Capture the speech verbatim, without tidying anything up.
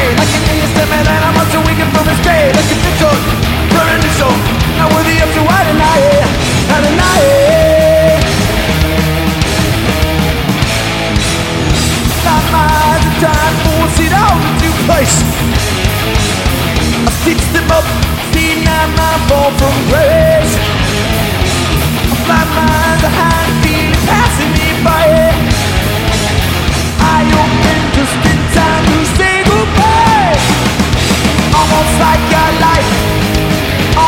Like an innocent man that I'm up to weaken from his grave. Like a victor, burning his soul, not worthy of to I deny it, I deny it. Not my the time force it all into place. I stitched them up, see now my fall from grace.